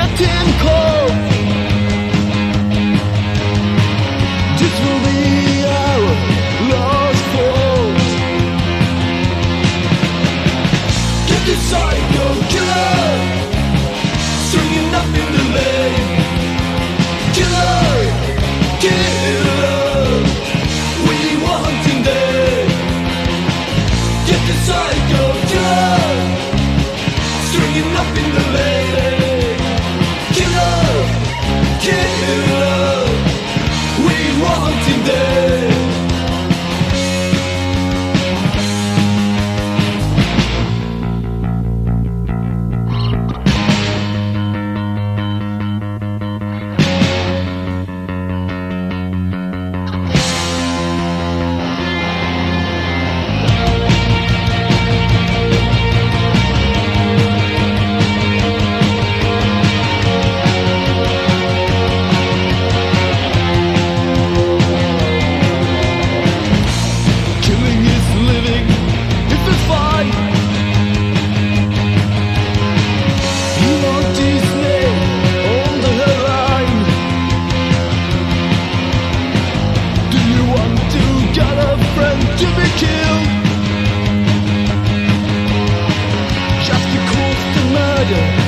getting cold. This will be our last cause. Get the psycho killer swinging up in the lane. Killer, killer, we want him dead. Get the psycho killer swinging up in the lane. Killer, killer, we want him dead. Killing is living, it's a fight. You want Disney on the line. Do you want to get a friend to be killed? Just because the murder